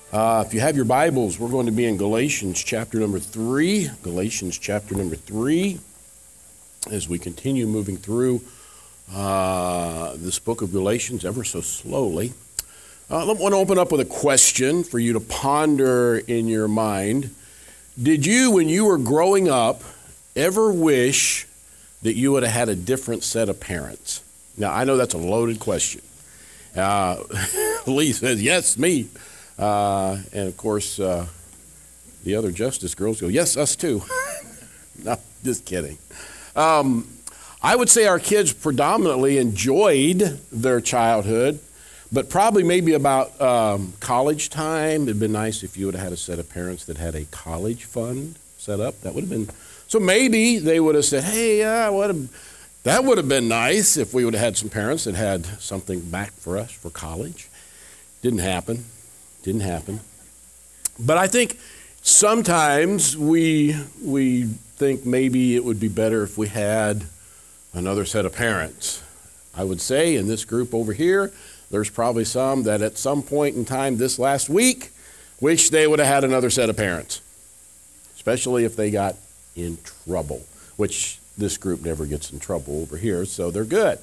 If you have your Bibles, we're going to be in Galatians chapter number 3. Galatians chapter number 3. As we continue moving through this book of Galatians ever so slowly. I want to open up with a question for you to ponder in your mind. Did you, when you were growing up, ever wish that you would have had a different set of parents? Now, I know that's a loaded question. Lee says, yes, me. And of course, the other Justice girls go, yes, us too. No, just kidding. I would say our kids predominantly enjoyed their childhood, but probably maybe about college time. It'd been nice if you would have had a set of parents that had a college fund set up. That would have been, so maybe they would have said, hey, that would have been nice if we would have had some parents that had something back for us for college. Didn't happen. But I think sometimes we think maybe it would be better if we had another set of parents. I would say in this group over here, there's probably some that at some point in time this last week wish they would have had another set of parents, especially if they got in trouble, which this group never gets in trouble over here, so they're good.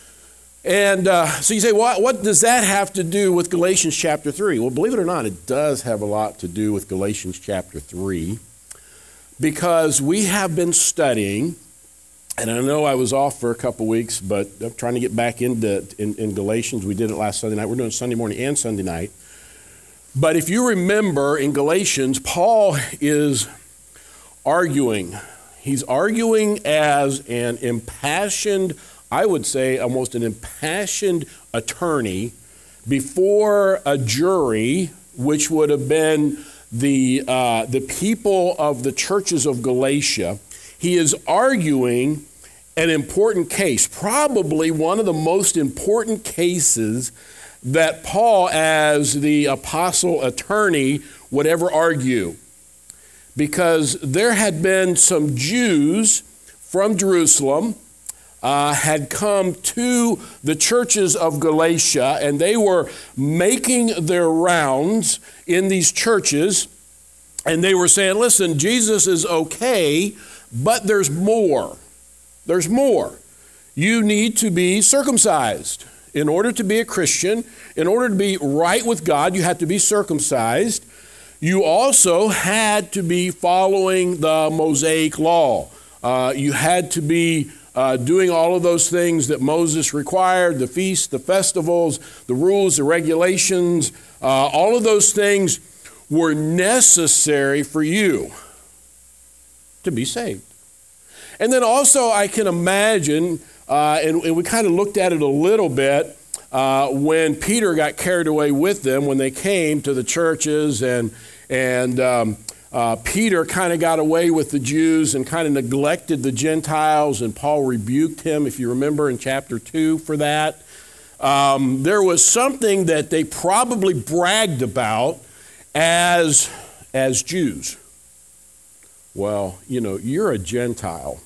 And so you say, what does that have to do with Galatians chapter 3? Well, believe it or not, it does have a lot to do with Galatians chapter 3, because we have been studying, and I know I was off for a couple weeks, but I'm trying to get back in Galatians. We did it last Sunday night. We're doing Sunday morning and Sunday night. But if you remember in Galatians, Paul is arguing. He's arguing as an impassioned, I would say almost an impassioned attorney before a jury, which would have been the people of the churches of Galatia. He is arguing an important case, probably one of the most important cases that Paul, as the apostle attorney, would ever argue. Because there had been some Jews from Jerusalem had come to the churches of Galatia, and they were making their rounds in these churches, and they were saying, listen, Jesus is okay, but there's more. There's more. You need to be circumcised. In order to be a Christian, in order to be right with God, you had to be circumcised. You also had to be following the Mosaic law. You had to be doing all of those things that Moses required, the feasts, the festivals, the rules, the regulations, all of those things were necessary for you to be saved. And then also I can imagine, and we kind of looked at it a little bit, when Peter got carried away with them, when they came to the churches, and Peter kind of got away with the Jews and kind of neglected the Gentiles, and Paul rebuked him, if you remember, in chapter 2 for that. There was something that they probably bragged about as Jews. Well, you're a Gentile.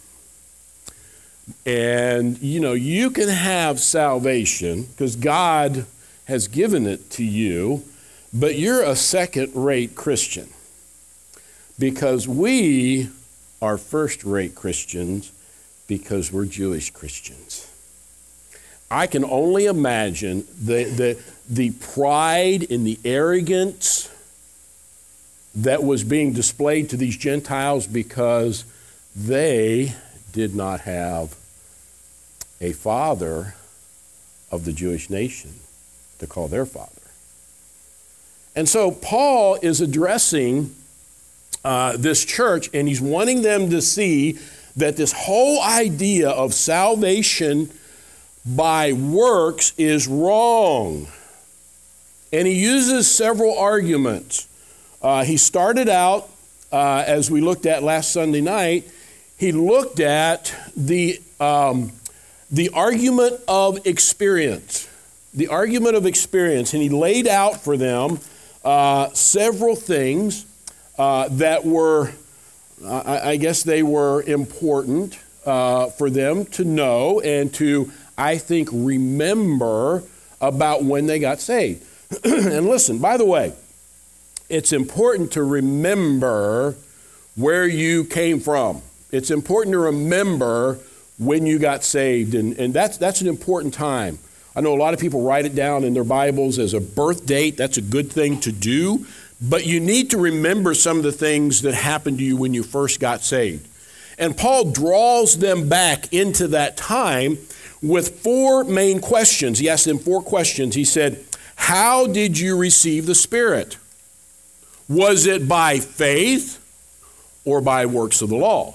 And, you can have salvation because God has given it to you, but you're a second-rate Christian because we are first-rate Christians because we're Jewish Christians. I can only imagine the pride and the arrogance that was being displayed to these Gentiles because they did not have a father of the Jewish nation to call their father. And so Paul is addressing this church, and he's wanting them to see that this whole idea of salvation by works is wrong. And he uses several arguments. He started out, as we looked at last Sunday night, he looked at the argument of experience. The argument of experience. And he laid out for them several things that were, I guess they were important for them to know and to, I think, remember about when they got saved. And listen, by the way, it's important to remember where you came from. It's important to remember when you got saved, and that's an important time. I know a lot of people write it down in their Bibles as a birth date. That's a good thing to do, but you need to remember some of the things that happened to you when you first got saved. And Paul draws them back into that time with four main questions. He asked them four questions. He said, how did you receive the Spirit? Was it by faith or by works of the law?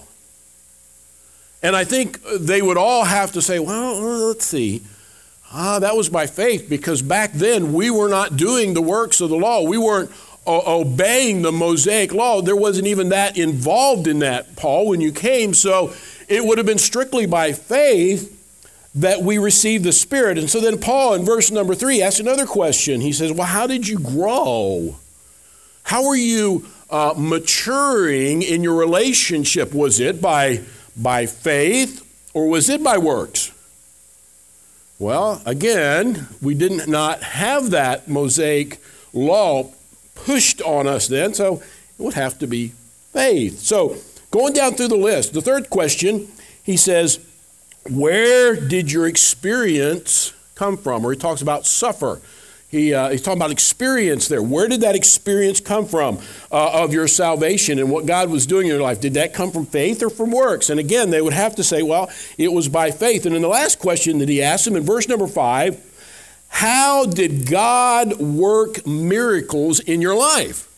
And I think they would all have to say, well, let's see. That was by faith, because back then we were not doing the works of the law. We weren't obeying the Mosaic law. There wasn't even that involved in that, Paul, when you came. So it would have been strictly by faith that we received the Spirit. And so then Paul, in verse number 3, asks another question. He says, well, how did you grow? How are you maturing in your relationship? Was it by faith or was it by works? Well, again, we did not have that Mosaic law pushed on us then, so it would have to be faith. So going down through the list, the third question, he says, where did your experience come from? Or he talks about suffer. He's talking about experience there. Where did that experience come from of your salvation and what God was doing in your life? Did that come from faith or from works? And again, they would have to say, well, it was by faith. And then the last question that he asked him in verse number 5, how did God work miracles in your life?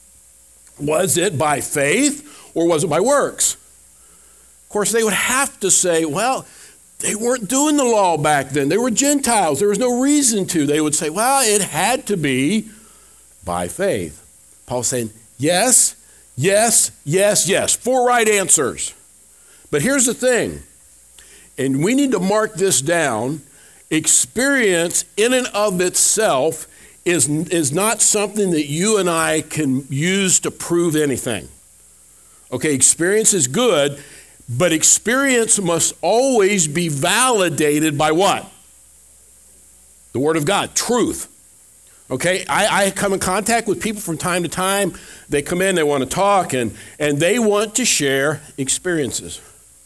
Was it by faith or was it by works? Of course, they would have to say, well, they weren't doing the law back then. They were Gentiles. There was no reason to. They would say, well, it had to be by faith. Paul's saying, yes, yes, yes, yes. 4 right answers. But here's the thing, and we need to mark this down. Experience in and of itself is not something that you and I can use to prove anything. Okay, experience is good, but experience must always be validated by what? The Word of God, truth. Okay, I come in contact with people from time to time. They come in, they want to talk, and they want to share experiences.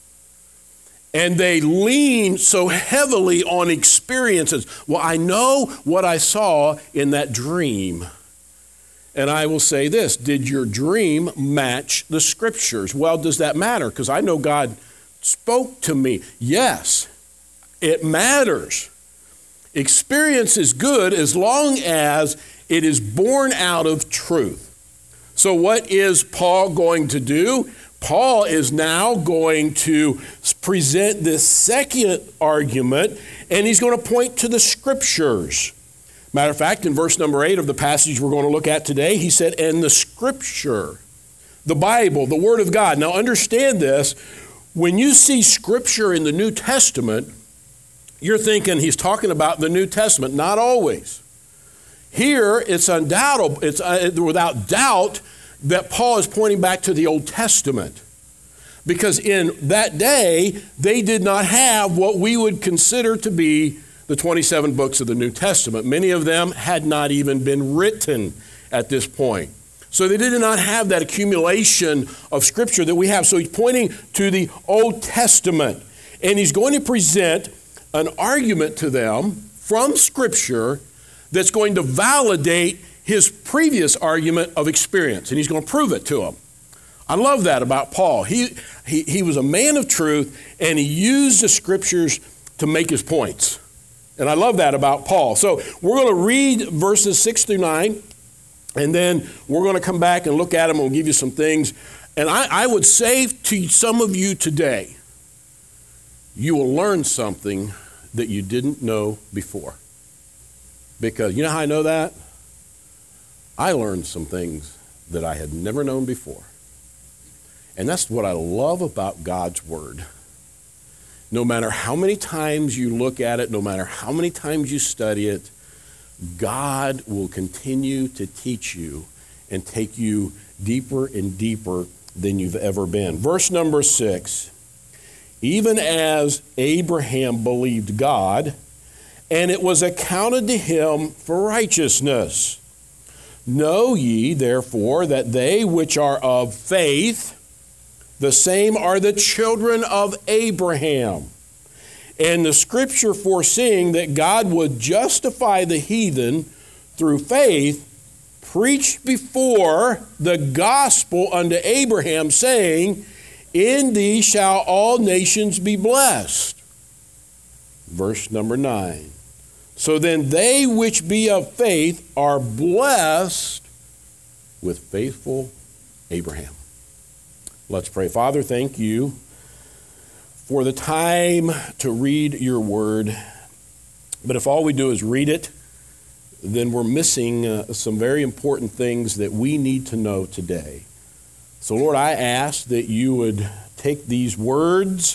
And they lean so heavily on experiences. Well, I know what I saw in that dream. And I will say this, did your dream match the Scriptures? Well, does that matter? Because I know God spoke to me. Yes, it matters. Experience is good as long as it is born out of truth. So what is Paul going to do? Paul is now going to present this second argument, and he's going to point to the Scriptures. Matter of fact, in verse number 8 of the passage we're going to look at today, he said, and the Scripture, the Bible, the Word of God. Now understand this, when you see Scripture in the New Testament, you're thinking he's talking about the New Testament. Not always. Here, it's undoubtable, it's without doubt that Paul is pointing back to the Old Testament. Because in that day, they did not have what we would consider to be the 27 books of the New Testament. Many of them had not even been written at this point. So they did not have that accumulation of Scripture that we have. So he's pointing to the Old Testament. And he's going to present an argument to them from Scripture that's going to validate his previous argument of experience. And he's going to prove it to them. I love that about Paul. He was a man of truth, and he used the Scriptures to make his points. And I love that about Paul. So we're going to read verses 6 through 9, and then we're going to come back and look at them and we'll give you some things. And I would say to some of you today, you will learn something that you didn't know before. Because you know how I know that? I learned some things that I had never known before. And that's what I love about God's Word. No matter how many times you look at it, no matter how many times you study it, God will continue to teach you and take you deeper and deeper than you've ever been. Verse number 6, even as Abraham believed God, and it was accounted to him for righteousness. Know ye, therefore, that they which are of faith, the same are the children of Abraham. And the scripture foreseeing that God would justify the heathen through faith, preached before the gospel unto Abraham, saying, in thee shall all nations be blessed. Verse number 9. So then they which be of faith are blessed with faithful Abraham. Let's pray. Father, thank you for the time to read your word. But if all we do is read it, then we're missing some very important things that we need to know today. So Lord, I ask that you would take these words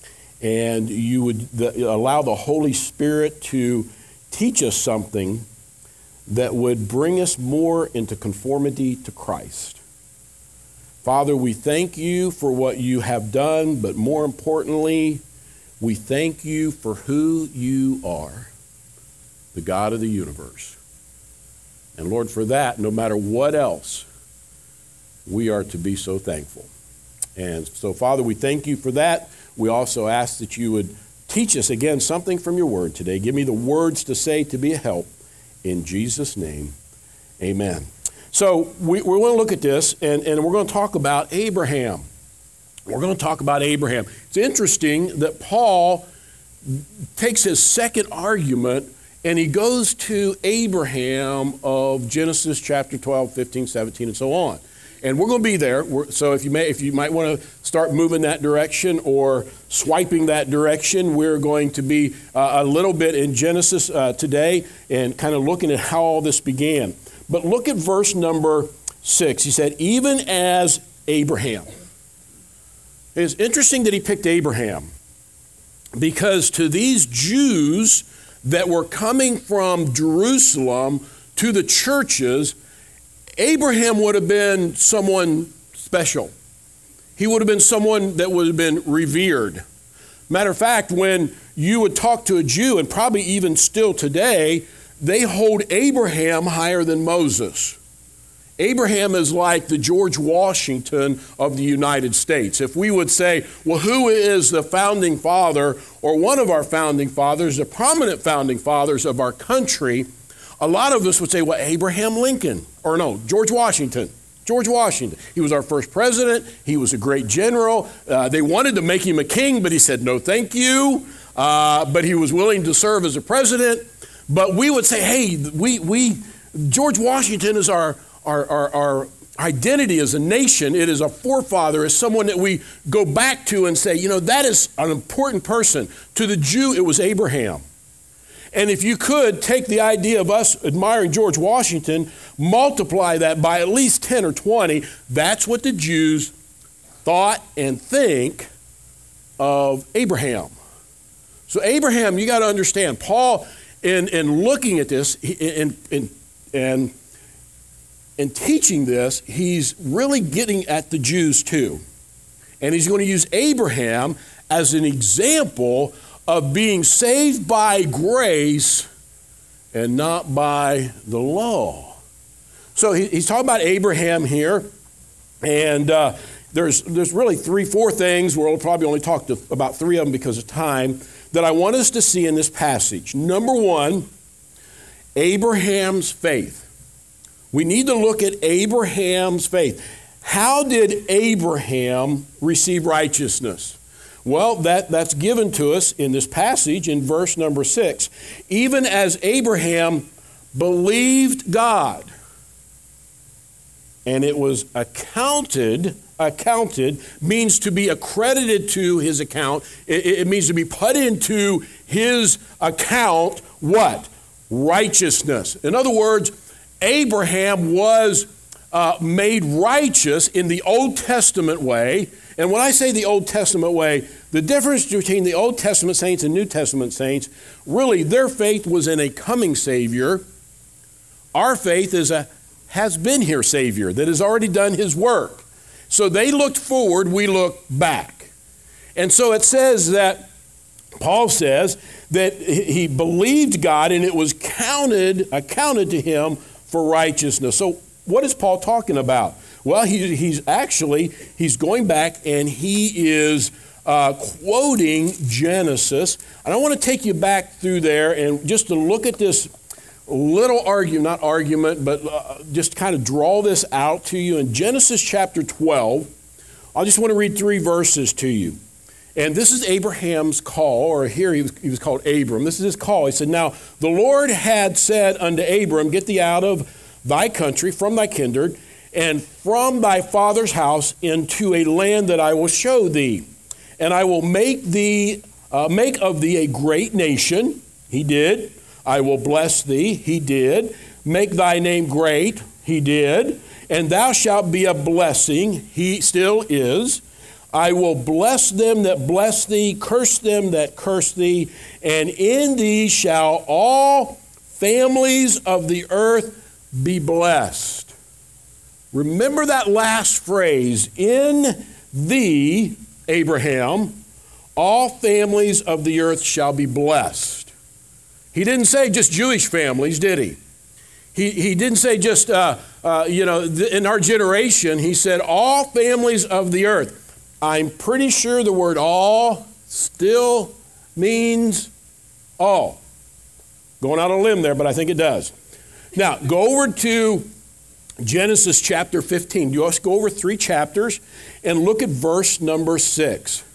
and you would allow the Holy Spirit to teach us something that would bring us more into conformity to Christ. Father, we thank you for what you have done, but more importantly, we thank you for who you are, the God of the universe. And Lord, for that, no matter what else, we are to be so thankful. And so, Father, we thank you for that. We also ask that you would teach us again something from your word today. Give me the words to say to be a help. In Jesus' name, amen. So we're going to look at this, and we're going to talk about Abraham. We're going to talk about Abraham. It's interesting that Paul takes his second argument, and he goes to Abraham of Genesis chapter 12, 15, 17, and so on. And we're going to be there. So if you might want to start moving that direction or swiping that direction, we're going to be a little bit in Genesis today and kind of looking at how all this began. But look at verse number 6. He said, even as Abraham. It's interesting that he picked Abraham because to these Jews that were coming from Jerusalem to the churches, Abraham would have been someone special. He would have been someone that would have been revered. Matter of fact, when you would talk to a Jew, and probably even still today, they hold Abraham higher than Moses. Abraham is like the George Washington of the United States. If we would say, well, who is the founding father or one of our founding fathers, the prominent founding fathers of our country, a lot of us would say, well, Abraham Lincoln, or no, George Washington. George Washington. He was our first president. He was a great general. They wanted to make him a king, but he said, no, thank you. But he was willing to serve as a president. But we would say, hey, George Washington is our identity as a nation. It is a forefather, as someone that we go back to and say, that is an important person. To the Jew, it was Abraham. And if you could take the idea of us admiring George Washington, multiply that by at least 10 or 20, that's what the Jews thought and think of Abraham. So Abraham, you got to understand, Paul, in looking at this, and teaching this, he's really getting at the Jews too. And he's going to use Abraham as an example of being saved by grace and not by the law. So he's talking about Abraham here, and there's really 3-4 things. We'll probably only talk about 3 of them because of time that I want us to see in this passage. Number 1, Abraham's faith. We need to look at Abraham's faith. How did Abraham receive righteousness? Well, that's given to us in this passage in verse number 6. Even as Abraham believed God, and it was accounted means to be accredited to his account. It means to be put into his account, what? Righteousness. In other words, Abraham was made righteous in the Old Testament way. And when I say the Old Testament way, the difference between the Old Testament saints and New Testament saints, really their faith was in a coming Savior. Our faith is a has been here Savior that has already done his work. So they looked forward, we look back. And so it says that, Paul says that he believed God and it was accounted to him for righteousness. So what is Paul talking about? Well, he's going back and he is quoting Genesis. And I want to take you back through there and just to look at this little just kind of draw this out to you. In Genesis chapter 12, I just want to read 3 verses to you. And this is Abraham's call, or here he was called Abram. This is his call. He said, "Now the Lord had said unto Abram, Get thee out of thy country, from thy kindred, and from thy father's house into a land that I will show thee. And I will make of thee a great nation." He did. "I will bless thee." He did. "Make thy name great." He did. "And thou shalt be a blessing." He still is. "I will bless them that bless thee, curse them that curse thee, and in thee shall all families of the earth be blessed." Remember that last phrase, "In thee, Abraham, all families of the earth shall be blessed." He didn't say just Jewish families, did he? He didn't say just, in our generation. He said all families of the earth. I'm pretty sure the word all still means all. Going out on a limb there, but I think it does. Now, go over to Genesis chapter 15. You also go over 3 chapters and look at verse number 6.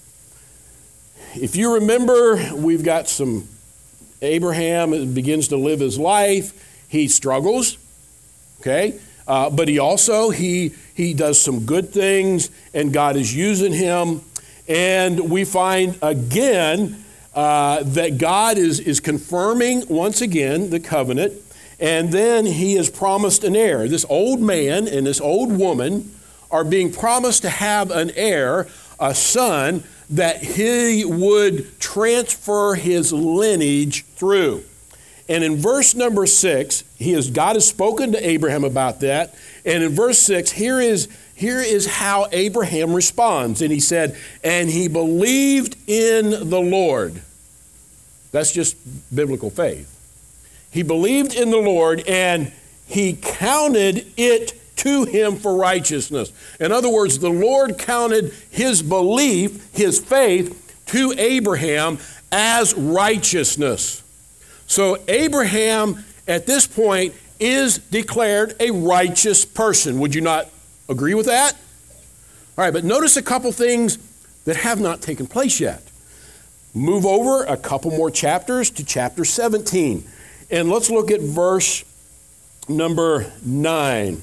If you remember, we've got some Abraham begins to live his life. He struggles, okay? But he also, he does some good things, and God is using him. And we find again that God is confirming once again the covenant. And then he is promised an heir. This old man and this old woman are being promised to have an heir, a son, that he would transfer his lineage through. And in verse number 6, God has spoken to Abraham about that. And in verse 6, here is how Abraham responds. And he said, "And he believed in the Lord." That's just biblical faith. He believed in the Lord, and he counted it to him for righteousness. In other words, the Lord counted his belief, his faith, to Abraham as righteousness. So Abraham, at this point, is declared a righteous person. Would you not agree with that? All right, but notice a couple things that have not taken place yet. Move over a couple more chapters to chapter 17. And let's look at verse number 9.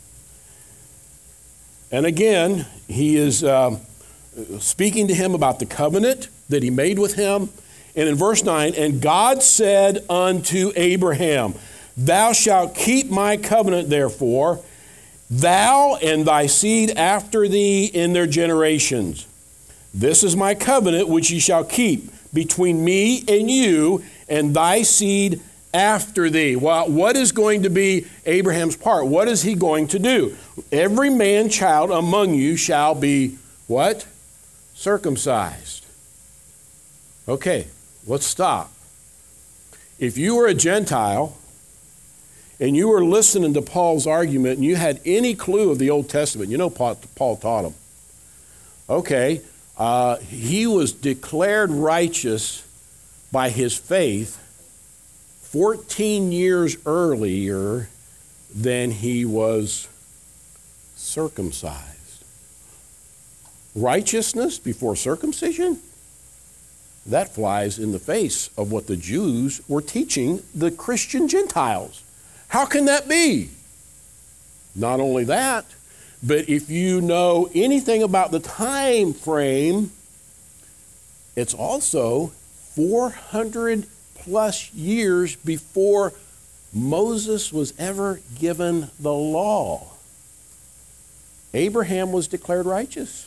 And again, he is speaking to him about the covenant that he made with him. And in verse 9, "And God said unto Abraham, Thou shalt keep my covenant, therefore, thou and thy seed after thee in their generations. This is my covenant which ye shall keep between me and you and thy seed after thee." Well, what is going to be Abraham's part? What is he going to do? "Every man child among you shall be" what? "Circumcised." Okay, let's stop. If you were a Gentile and you were listening to Paul's argument and you had any clue of the Old Testament, you know Paul taught him. Okay, he was declared righteous by his faith 14 years earlier than he was circumcised. Righteousness before circumcision? That flies in the face of what the Jews were teaching the Christian Gentiles. How can that be? Not only that, but if you know anything about the time frame, it's also 400 plus years before Moses was ever given the law. Abraham was declared righteous.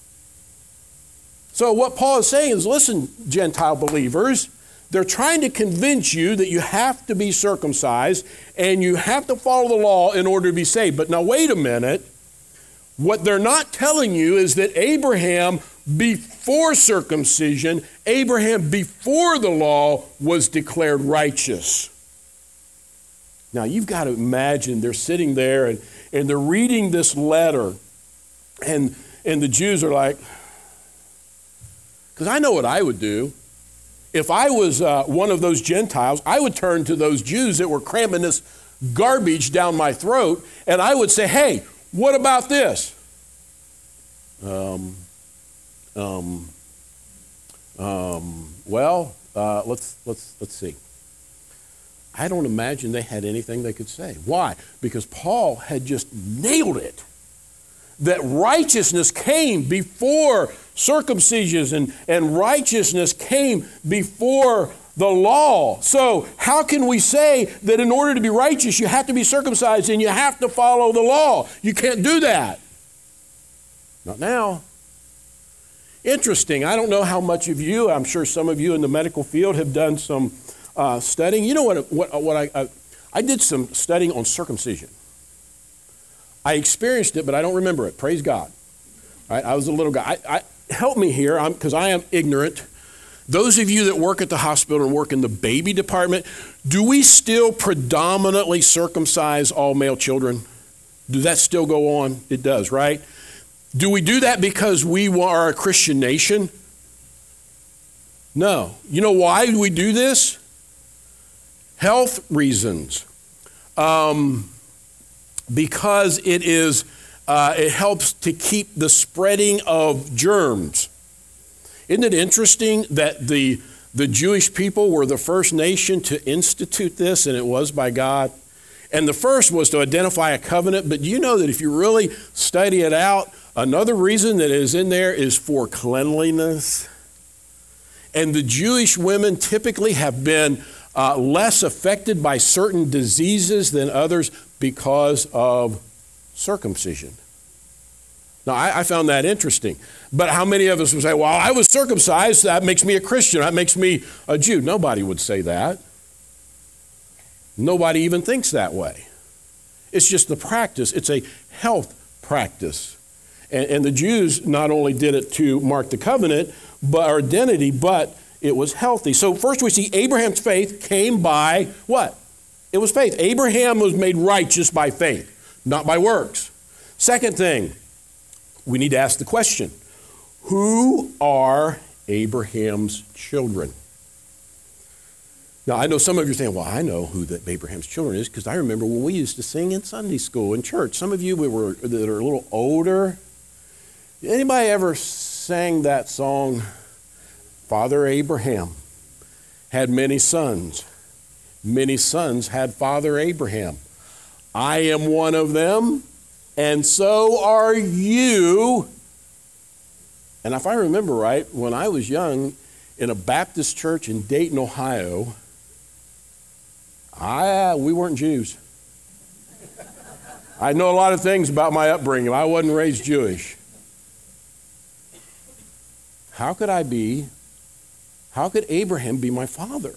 So what Paul is saying is, listen, Gentile believers, they're trying to convince you that you have to be circumcised and you have to follow the law in order to be saved. But now wait a minute. What they're not telling you is that Abraham, before circumcision, Abraham before the law was declared righteous. Now, you've got to imagine they're sitting there and they're reading this letter, and the Jews are like, because I know what I would do. If I was one of those Gentiles, I would turn to those Jews that were cramming this garbage down my throat, and I would say, hey, what about this? Let's see. I don't imagine they had anything they could say. Why? Because Paul had just nailed it. That righteousness came before circumcision and righteousness came before the law. So how can we say that in order to be righteous, you have to be circumcised and you have to follow the law? You can't do that. Not now. Interesting. I don't know how much of you, I'm sure some of you in the medical field have done some studying. You know what I did some studying on circumcision. I experienced it, but I don't remember it. Praise God. Right? I was a little guy. Help me here, because I am ignorant. Those of you that work at the hospital and work in the baby department, do we still predominantly circumcise all male children? Does that still go on? It does, right? Do we do that because we are a Christian nation? No. You know why we do this? Health reasons. Because it helps to keep the spreading of germs. Isn't it interesting that the Jewish people were the first nation to institute this, and it was by God? And the first was to identify a covenant, but do you know that if you really study it out, another reason that is in there is for cleanliness? And the Jewish women typically have been less affected by certain diseases than others because of circumcision. Now, I found that interesting. But how many of us would say, well, I was circumcised, that makes me a Christian, that makes me a Jew? Nobody would say that. Nobody even thinks that way. It's just the practice. It's a health practice. And the Jews not only did it to mark the covenant, but our identity, but it was healthy. So first we see Abraham's faith came by what? It was faith. Abraham was made righteous by faith, not by works. Second thing, we need to ask the question, who are Abraham's children? Now, I know some of you are saying, well, I know who Abraham's children is because I remember when we used to sing in Sunday school in church. Some of you that are a little older, anybody ever sang that song, Father Abraham had many sons. Many sons had Father Abraham. I am one of them, and so are you. And if I remember right, when I was young, in a Baptist church in Dayton, Ohio, we weren't Jews. I know a lot of things about my upbringing. I wasn't raised Jewish. How could Abraham be my father?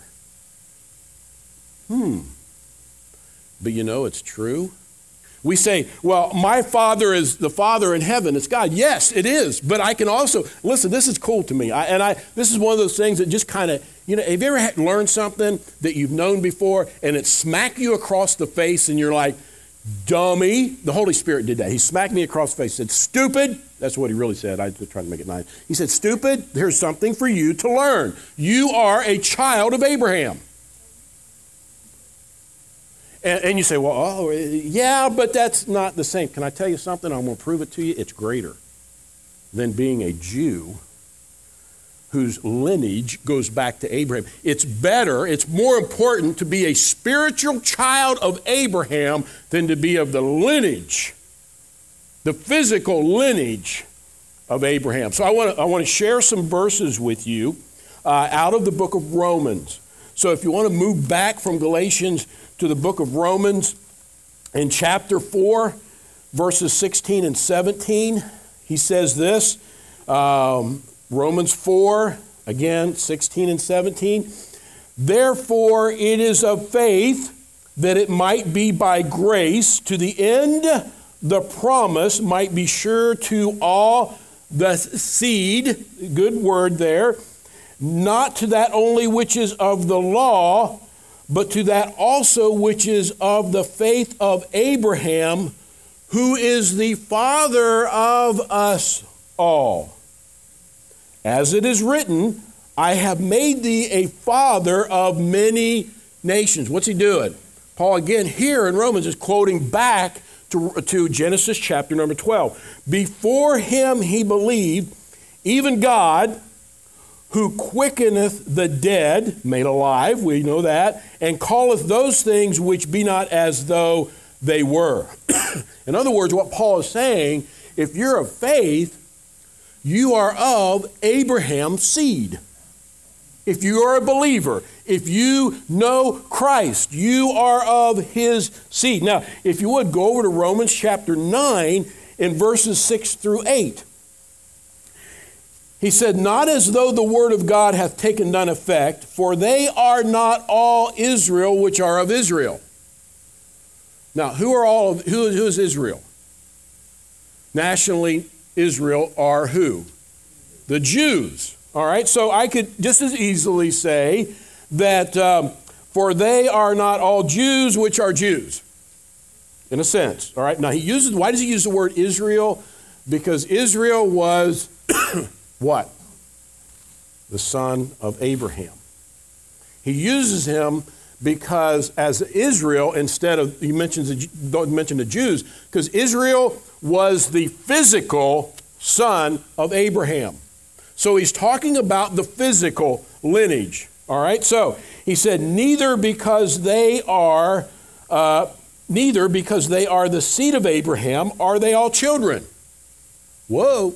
But you know, it's true. We say, well, my Father is the Father in heaven. It's God. Yes, it is. But I can also, listen, this is cool to me. This is one of those things that just kind of, have you ever learned something that you've known before and it smacked you across the face and you're like, dummy? The Holy Spirit did that. He smacked me across the face, said, stupid. That's what he really said. I was trying to make it nice. He said, stupid, there's something for you to learn. You are a child of Abraham. And you say, well, yeah, but that's not the same. Can I tell you something? I'm going to prove it to you. It's greater than being a Jew whose lineage goes back to Abraham. It's better, it's more important to be a spiritual child of Abraham than to be of the lineage, the physical lineage of Abraham. So I want to share some verses with you out of the book of Romans. So if you want to move back from Galatians to the book of Romans, in chapter 4, verses 16 and 17, he says this, Romans 4, again, 16 and 17, therefore it is of faith that it might be by grace to the end the promise might be sure to all the seed, good word there, not to that only which is of the law, but to that also which is of the faith of Abraham, who is the father of us all. As it is written, I have made thee a father of many nations. What's he doing? Paul, again, here in Romans, is quoting back to Genesis chapter number 12. Before him he believed, even God, who quickeneth the dead, made alive, we know that, and calleth those things which be not as though they were. In other words, what Paul is saying, if you're of faith, you are of Abraham's seed. If you are a believer, if you know Christ, you are of his seed. Now, if you would, go over to Romans chapter 9 in verses 6 through 8. He said, not as though the word of God hath taken none effect, for they are not all Israel which are of Israel. Now, who is Israel? Nationally, Israel are who? The Jews. All right, so I could just as easily say that for they are not all Jews which are Jews, in a sense. All right, now why does he use the word Israel? Because Israel was what? The son of Abraham. He uses him because as Israel, instead of, he mentions the Jews, because Israel was the physical son of Abraham. So he's talking about the physical lineage. All right, so he said, neither because they are the seed of Abraham are they all children. Whoa.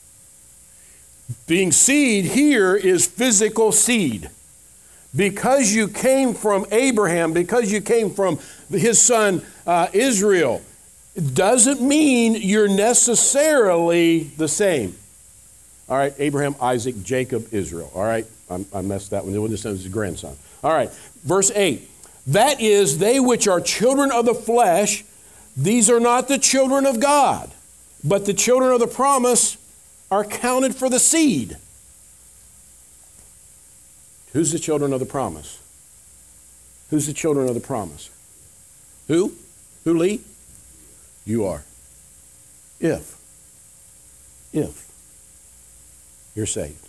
Being seed here is physical seed. Because you came from Abraham, because you came from his son Israel, it doesn't mean you're necessarily the same. All right, Abraham, Isaac, Jacob, Israel. All right, I messed that one. This is his grandson. All right, verse 8. That is, they which are children of the flesh, these are not the children of God, but the children of the promise are counted for the seed. Who's the children of the promise? Who's the children of the promise? Who? Who, Lee? You are. If you're saved.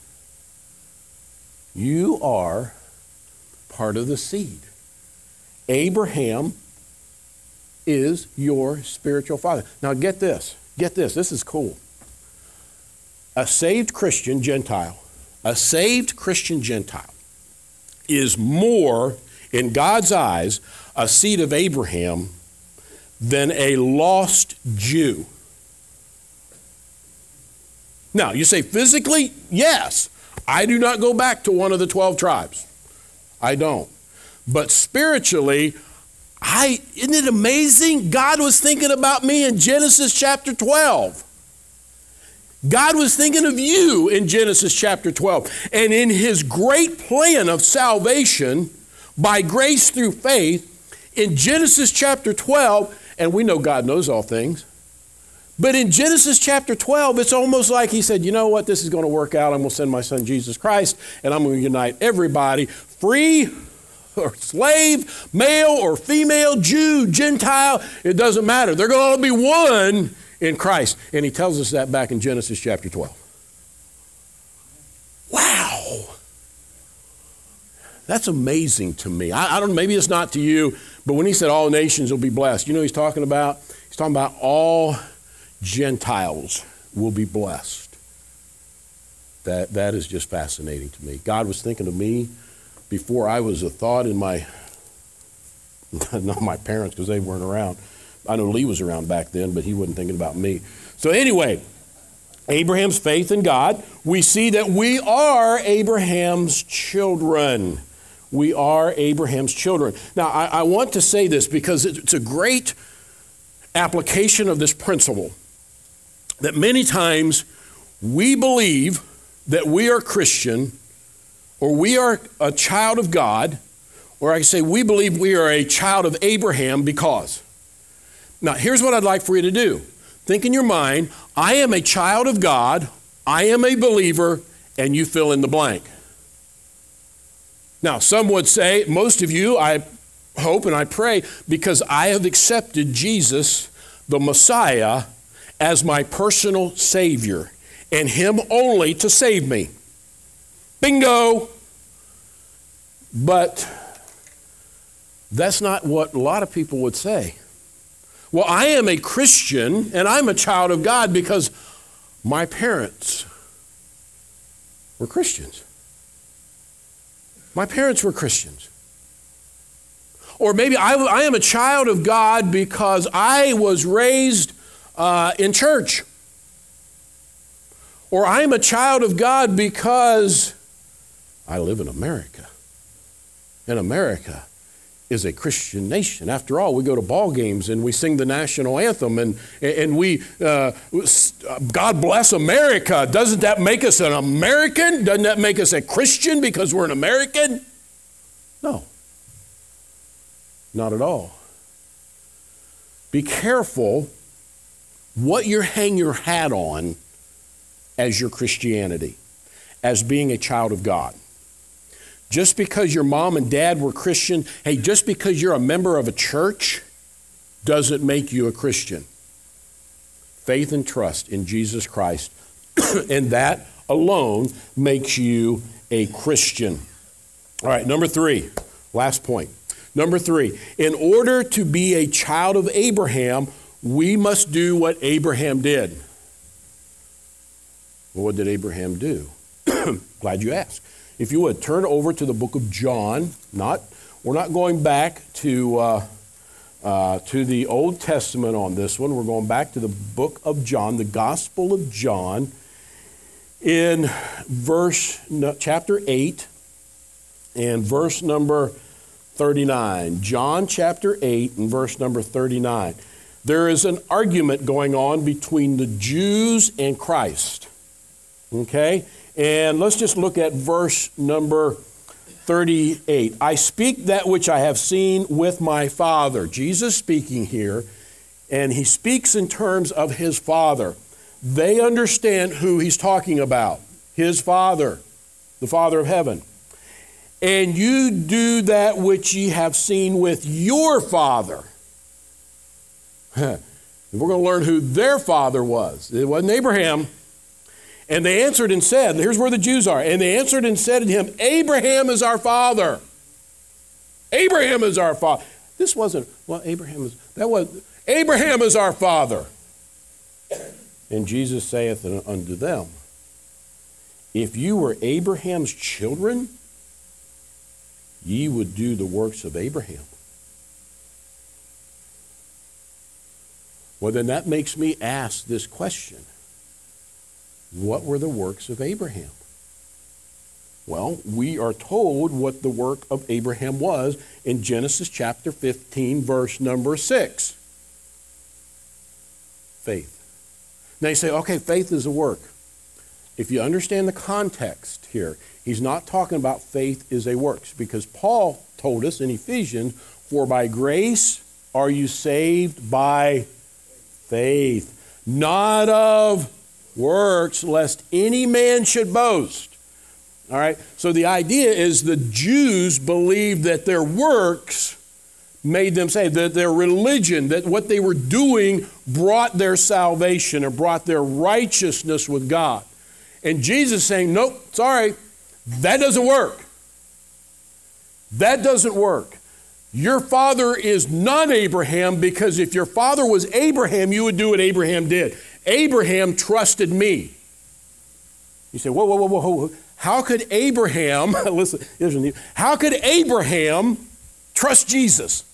You are part of the seed. Abraham is your spiritual father. Now get this. This is cool. A saved Christian Gentile is more, in God's eyes, a seed of Abraham than a lost Jew. Now, you say physically, yes. I do not go back to one of the 12 tribes. I don't. But spiritually, isn't it amazing? God was thinking about me in Genesis chapter 12. God was thinking of you in Genesis chapter 12. And in his great plan of salvation, by grace through faith, in Genesis chapter 12, and we know God knows all things, but in Genesis chapter 12, it's almost like he said, you know what, this is going to work out. I'm going to send my son Jesus Christ, and I'm going to unite everybody, free or slave, male or female, Jew, Gentile, it doesn't matter. They're going to all be one in Christ. And he tells us that back in Genesis chapter 12. Wow. That's amazing to me. I don't know, maybe it's not to you, but when he said all nations will be blessed, you know what he's talking about? He's talking about all Gentiles will be blessed. That is just fascinating to me. God was thinking of me before I was a thought in my, not my parents because they weren't around. I know Lee was around back then, but he wasn't thinking about me. So anyway, Abraham's faith in God, we see that we are Abraham's children. We are Abraham's children. Now, I want to say this because it's a great application of this principle that many times we believe that we are Christian or we are a child of God, or I can say we believe we are a child of Abraham because. Now, here's what I'd like for you to do. Think in your mind, I am a child of God, I am a believer, and you fill in the blank. Now, some would say, most of you, I hope and I pray, because I have accepted Jesus, the Messiah, as my personal Savior, and Him only to save me. Bingo! But that's not what a lot of people would say. Well, I am a Christian and I'm a child of God because my parents were Christians. My parents were Christians. Or maybe I am a child of God because I was raised in church. Or I am a child of God because I live in America. And America is a Christian nation. After all, we go to ball games and we sing the national anthem and we, God bless America. Doesn't that make us an American? Doesn't that make us a Christian because we're an American? No, not at all. Be careful what you hang your hat on as your Christianity, as being a child of God. Just because your mom and dad were Christian, hey, just because you're a member of a church doesn't make you a Christian. Faith and trust in Jesus Christ, and that alone makes you a Christian. All right, number 3, last point. Number 3, in order to be a child of Abraham, we must do what Abraham did. Well, what did Abraham do? Glad you asked. If you would, turn over to the book of John. We're not going back to the Old Testament on this one. We're going back to the book of John, the Gospel of John, in chapter 8 and verse number 39. John chapter 8 and verse number 39. There is an argument going on between the Jews and Christ. Okay? And let's just look at verse number 38. I speak that which I have seen with my Father. Jesus speaking here, and he speaks in terms of his Father. They understand who he's talking about. His Father, the Father of heaven. And you do that which ye have seen with your father. We're going to learn who their father was. It wasn't Abraham. And they answered and said, here's where the Jews are. And they answered and said to him, Abraham is our father. Abraham is our father. This wasn't, Abraham is our father. And Jesus saith unto them, if you were Abraham's children, ye would do the works of Abraham. Well, then that makes me ask this question. What were the works of Abraham? Well, we are told what the work of Abraham was in Genesis chapter 15, verse number 6. Faith. Now you say, okay, faith is a work. If you understand the context here, he's not talking about faith is a works, because Paul told us in Ephesians, for by grace are you saved by faith, not of works, lest any man should boast. All right, so the idea is the Jews believed that their works made them saved, that their religion, that what they were doing brought their salvation or brought their righteousness with God. And Jesus saying, nope, sorry, that doesn't work. That doesn't work. Your father is not Abraham, because if your father was Abraham, you would do what Abraham did. Abraham trusted me. You say, whoa. How could Abraham, listen, how could Abraham trust Jesus?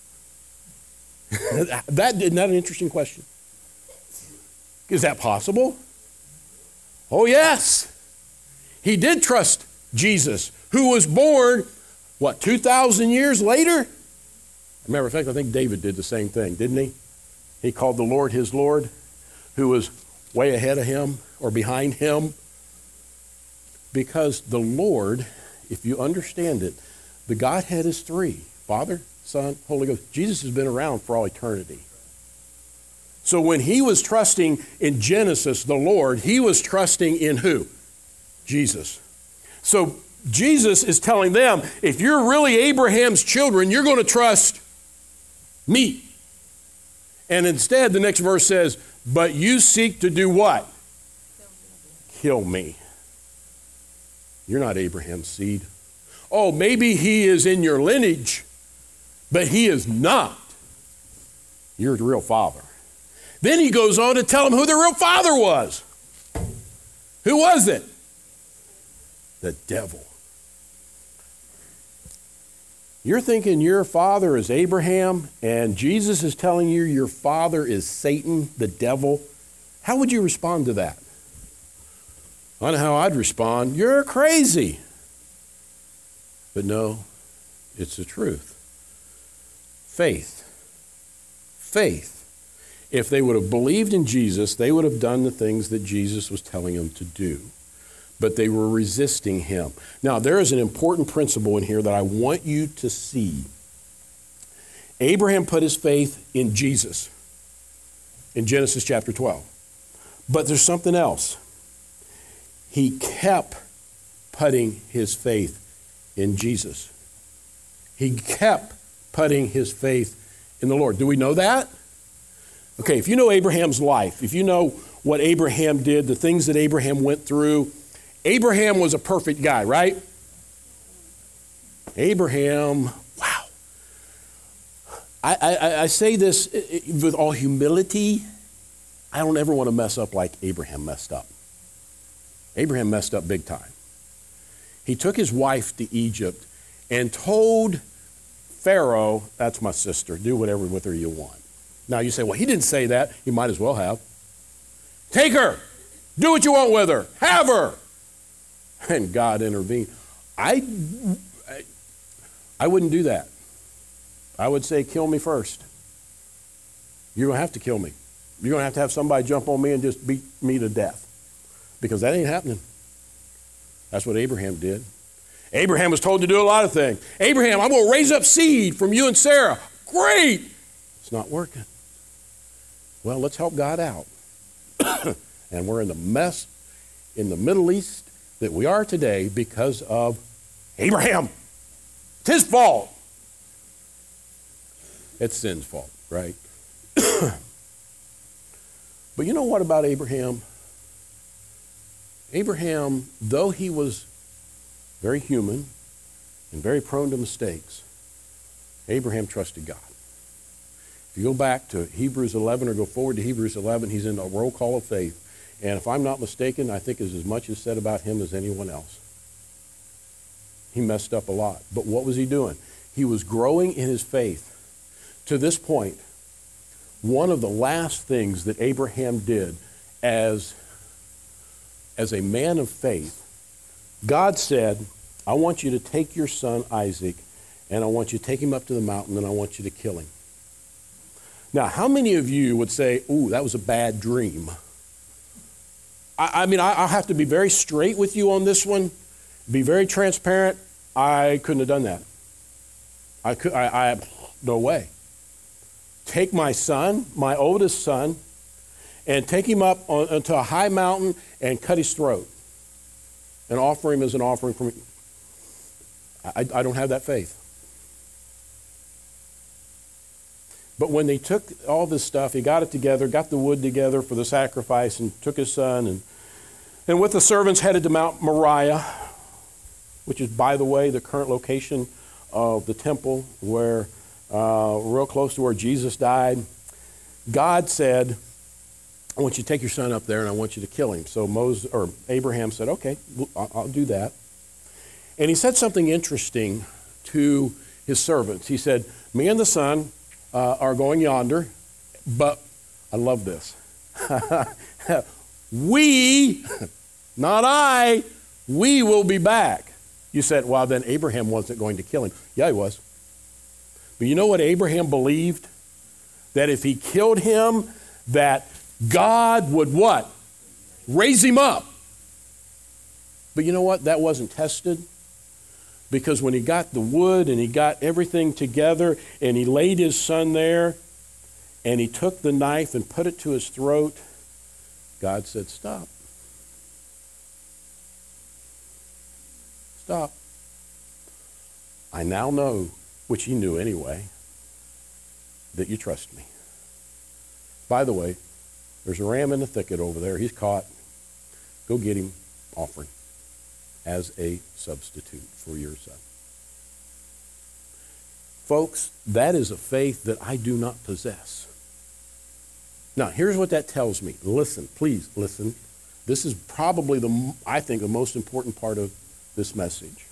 Isn't that an interesting question? Is that possible? Oh, yes. He did trust Jesus, who was born, 2,000 years later? As a matter of fact, I think David did the same thing, didn't he? He called the Lord his Lord, who was way ahead of him or behind him. Because the Lord, if you understand it, the Godhead is three: Father, Son, Holy Ghost. Jesus has been around for all eternity. So when he was trusting in Genesis, the Lord, he was trusting in who? Jesus. So Jesus is telling them, if you're really Abraham's children, you're going to trust me. And instead, the next verse says, but you seek to do what? Kill me. You're not Abraham's seed. Oh, maybe he is in your lineage, but he is not your real father. Then he goes on to tell them who the real father was. Who was it? The devil. You're thinking your father is Abraham, and Jesus is telling you your father is Satan, the devil. How would you respond to that? I know how I'd respond. You're crazy. But no, it's the truth. Faith. Faith. If they would have believed in Jesus, they would have done the things that Jesus was telling them to do. But they were resisting him. Now, there is an important principle in here that I want you to see. Abraham put his faith in Jesus in Genesis chapter 12. But there's something else. He kept putting his faith in Jesus. He kept putting his faith in the Lord. Do we know that? Okay, if you know Abraham's life, if you know what Abraham did, the things that Abraham went through, Abraham was a perfect guy, right? Abraham, wow. I say this with all humility. I don't ever want to mess up like Abraham messed up. Abraham messed up big time. He took his wife to Egypt and told Pharaoh, that's my sister, do whatever with her you want. Now you say, well, he didn't say that. He might as well have. Take her. Do what you want with her. Have her. And God intervened. I wouldn't do that. I would say, kill me first. You're going to have to kill me. You're going to have somebody jump on me and just beat me to death. Because that ain't happening. That's what Abraham did. Abraham was told to do a lot of things. Abraham, I'm going to raise up seed from you and Sarah. Great. It's not working. Well, let's help God out. And we're in the mess in the Middle East that we are today because of Abraham. It's his fault. It's sin's fault, right? But you know what about Abraham? Abraham, though he was very human and very prone to mistakes, Abraham trusted God. If you go back to Hebrews 11 or go forward to Hebrews 11, he's in a roll call of faith. And if I'm not mistaken, I think is as much is said about him as anyone else. He messed up a lot. But what was he doing? He was growing in his faith. To this point, one of the last things that Abraham did as a man of faith, God said, I want you to take your son Isaac, and I want you to take him up to the mountain, and I want you to kill him. Now, how many of you would say, ooh, that was a bad dream? I mean, I'll have to be very straight with you on this one, be very transparent. I couldn't have done that. No way. Take my son, my oldest son, and take him up onto a high mountain and cut his throat and offer him as an offering from me. I don't have that faith. But when they took all this stuff, he got it together, got the wood together for the sacrifice, and took his son, and with the servants headed to Mount Moriah, which is, by the way, the current location of the temple, where real close to where Jesus died. God said, I want you to take your son up there, and I want you to kill him. So Abraham said, okay, I'll do that. And he said something interesting to his servants. He said, me and the son are going yonder, but I love this. We, not I, we will be back. You said, well, then Abraham wasn't going to kill him. Yeah, he was. But you know what Abraham believed? That if he killed him, that God would what? Raise him up. But you know what? That wasn't tested. Because when he got the wood and he got everything together and he laid his son there and he took the knife and put it to his throat, God said, stop. Stop. I now know, which he knew anyway, that you trust me. By the way, there's a ram in the thicket over there. He's caught. Go get him, offering as a substitute for your son. Folks, that is a faith that I do not possess. Now, here's what that tells me. Listen, please listen. This is probably I think, the most important part of this message.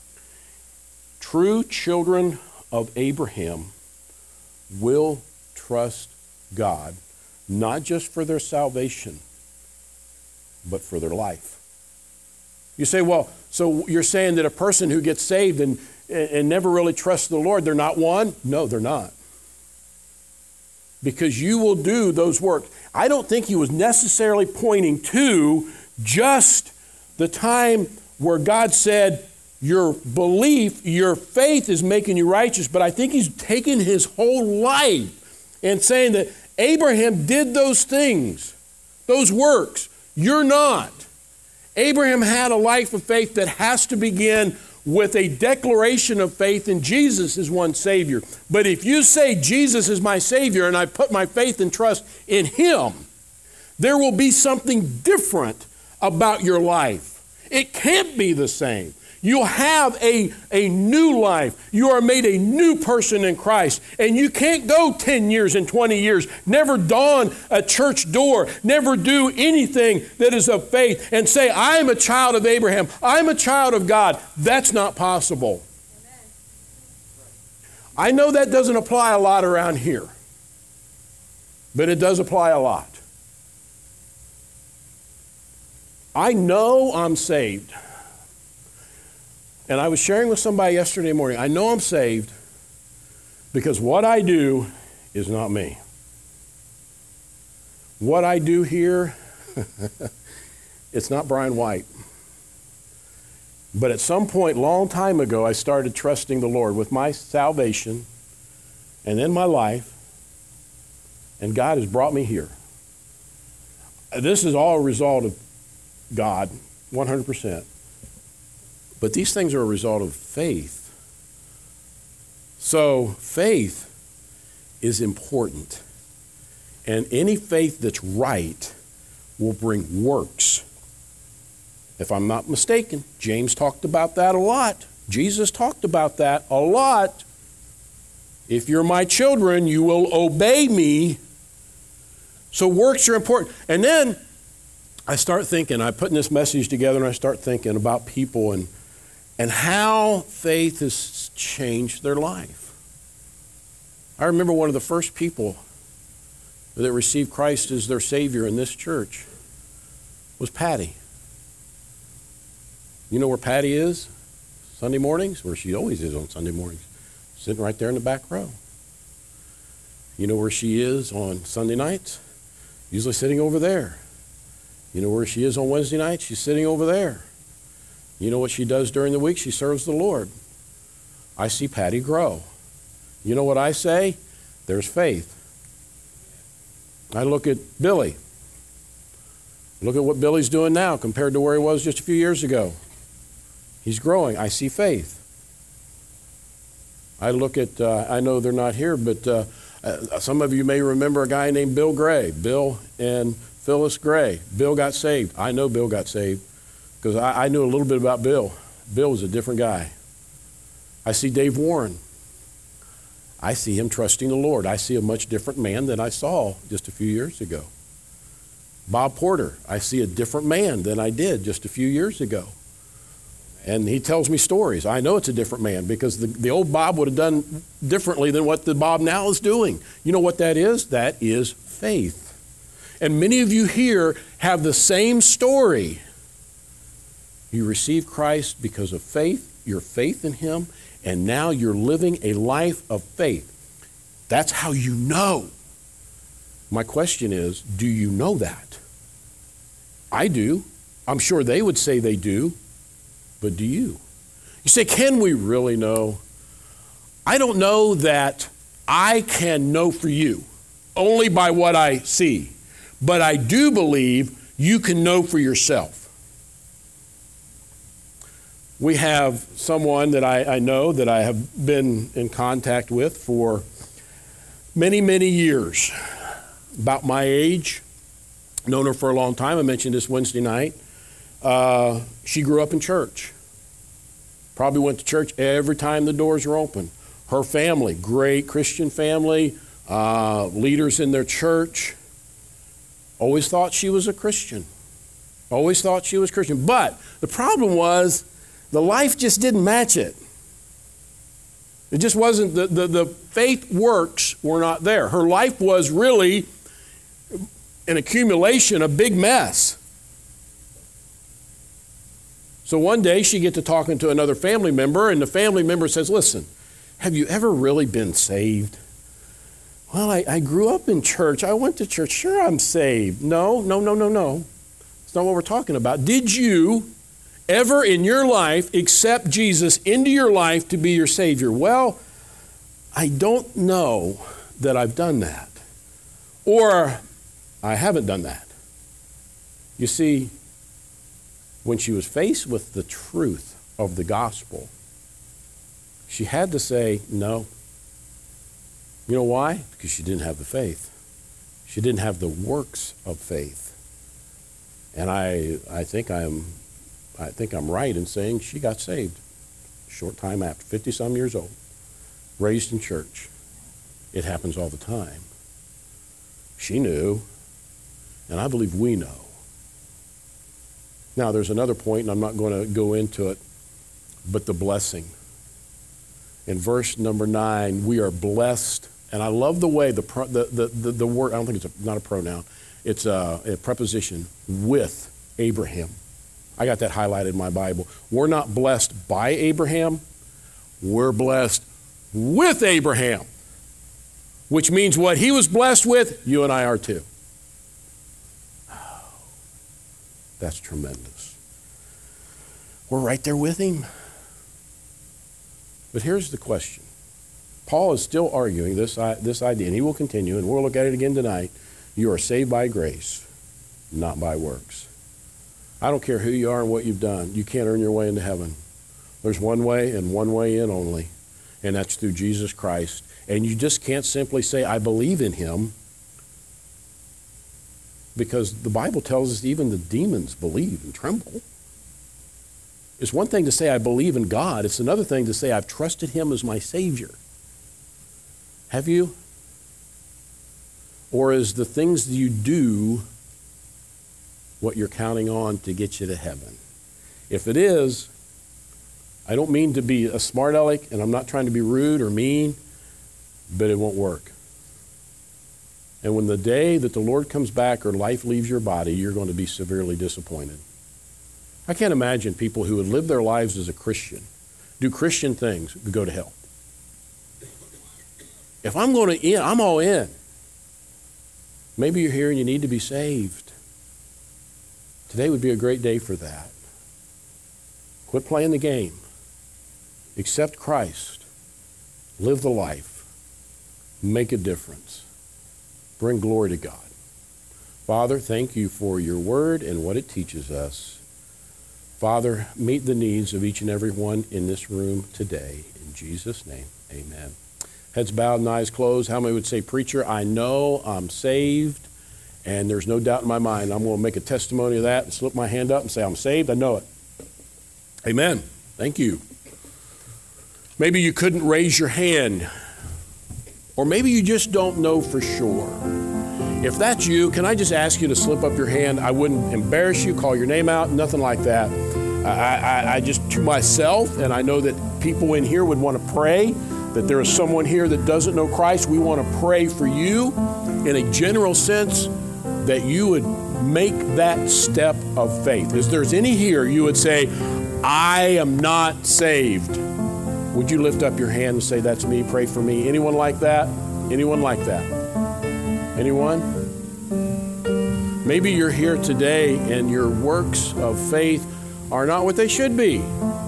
True children of Abraham will trust God, not just for their salvation, but for their life. You say, well, so you're saying that a person who gets saved and never really trusts the Lord, they're not one? No, they're not. Because you will do those works. I don't think he was necessarily pointing to just the time where God said, your belief, your faith is making you righteous, but I think he's taken his whole life and saying that Abraham did those things, those works. You're not. Abraham had a life of faith that has to begin with a declaration of faith in Jesus as one Savior. But if you say Jesus is my Savior and I put my faith and trust in him, there will be something different about your life. It can't be the same. You'll have a new life. You are made a new person in Christ. And you can't go 10 years and 20 years, never don a church door, never do anything that is of faith and say, I am a child of Abraham. I'm a child of God. That's not possible. Amen. I know that doesn't apply a lot around here, but it does apply a lot. I know I'm saved. And I was sharing with somebody yesterday morning, I know I'm saved because what I do is not me. What I do here, it's not Brian White. But at some point, long time ago, I started trusting the Lord with my salvation and in my life, and God has brought me here. This is all a result of God, 100%. But these things are a result of faith. So faith is important. And any faith that's right will bring works. If I'm not mistaken, James talked about that a lot. Jesus talked about that a lot. If you're my children, you will obey me. So works are important. And then I start thinking, I'm putting this message together and I start thinking about people and how faith has changed their life. I remember one of the first people that received Christ as their Savior in this church was Patty. You know where Patty is? Sunday mornings? Where she always is on Sunday mornings. Sitting right there in the back row. You know where she is on Sunday nights? Usually sitting over there. You know where she is on Wednesday nights? She's sitting over there. You know what she does during the week? She serves the Lord. I see Patty grow. You know what I say? There's faith. I look at Billy. Look at what Billy's doing now compared to where he was just a few years ago. He's growing. I see faith. I look at, I know they're not here, but some of you may remember a guy named Bill Gray. Bill and Phyllis Gray. Bill got saved. I know Bill got saved. Because I knew a little bit about Bill. Bill was a different guy. I see Dave Warren. I see him trusting the Lord. I see a much different man than I saw just a few years ago. Bob Porter, I see a different man than I did just a few years ago. And he tells me stories. I know it's a different man because the old Bob would have done differently than what the Bob now is doing. You know what that is? That is faith. And many of you here have the same story. You received Christ because of faith, your faith in him, and now you're living a life of faith. That's how you know. My question is, do you know that? I do. I'm sure they would say they do, but do you? You say, can we really know? I don't know that I can know for you, only by what I see, but I do believe you can know for yourself. We have someone that I know that I have been in contact with for many, many years, about my age, known her for a long time. I mentioned this Wednesday night. She grew up in church. Probably went to church every time the doors were open. Her family, great Christian family, leaders in their church, always thought she was a Christian. Always thought she was Christian. But the problem was the life just didn't match it. It just wasn't, the faith works were not there. Her life was really an accumulation, a big mess. So one day she gets to talking to another family member, and the family member says, listen, have you ever really been saved? Well, I grew up in church. I went to church. Sure, I'm saved. No. That's not what we're talking about. Did you ever in your life accept Jesus into your life to be your Savior? Well, I don't know that I've done that. Or I haven't done that. You see, when she was faced with the truth of the gospel, she had to say no. You know why? Because she didn't have the faith. She didn't have the works of faith. And I think I'm right in saying she got saved a short time after, 50-some years old, raised in church. It happens all the time. She knew, and I believe we know. Now, there's another point, and I'm not going to go into it, but the blessing. In verse number 9, we are blessed, and I love the way the word, I don't think it's not a pronoun, it's a preposition, with Abraham. I got that highlighted in my Bible. We're not blessed by Abraham, we're blessed with Abraham, which means what he was blessed with, you and I are too. That's tremendous. We're right there with him. But here's the question. Paul is still arguing this idea, and he will continue, and we'll look at it again tonight. You are saved by grace, not by works. I don't care who you are and what you've done. You can't earn your way into heaven. There's one way and one way in only, and that's through Jesus Christ. And you just can't simply say, I believe in him, because the Bible tells us even the demons believe and tremble. It's one thing to say I believe in God. It's another thing to say I've trusted him as my Savior. Have you? Or is the things that you do what you're counting on to get you to heaven? If it is, I don't mean to be a smart aleck, and I'm not trying to be rude or mean, but it won't work. And when the day that the Lord comes back or life leaves your body, you're going to be severely disappointed. I can't imagine people who would live their lives as a Christian, do Christian things, go to hell. If I'm going to in, I'm all in. Maybe you're here and you need to be saved. Today would be a great day for that. Quit playing the game. Accept Christ. Live the life. Make a difference. Bring glory to God. Father, thank you for your word and what it teaches us. Father, meet the needs of each and every one in this room today. In Jesus' name, amen. Heads bowed and eyes closed. How many would say, preacher, I know I'm saved, and there's no doubt in my mind. I'm going to make a testimony of that and slip my hand up and say, I'm saved. I know it. Amen. Thank you. Maybe you couldn't raise your hand, or maybe you just don't know for sure. If that's you, can I just ask you to slip up your hand? I wouldn't embarrass you, call your name out, nothing like that. I just, to myself, and I know that people in here would want to pray, that there is someone here that doesn't know Christ. We want to pray for you in a general sense that you would make that step of faith. If there's any here, you would say, I am not saved. Would you lift up your hand and say, that's me, pray for me? Anyone like that? Anyone like that? Anyone? Maybe you're here today and your works of faith are not what they should be.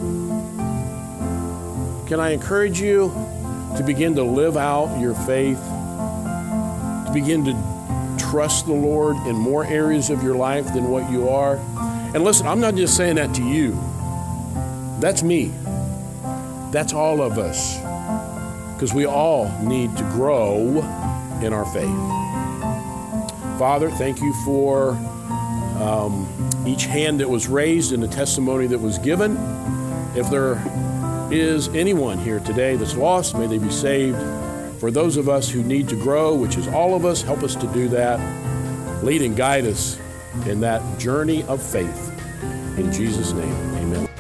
Can I encourage you to begin to live out your faith, to begin to trust the Lord in more areas of your life than what you are? And listen, I'm not just saying that to you. That's me. That's all of us. Because we all need to grow in our faith. Father, thank you for each hand that was raised and the testimony that was given. If there is anyone here today that's lost, may they be saved. For those of us who need to grow, which is all of us, help us to do that. Lead and guide us in that journey of faith. In Jesus' name, amen.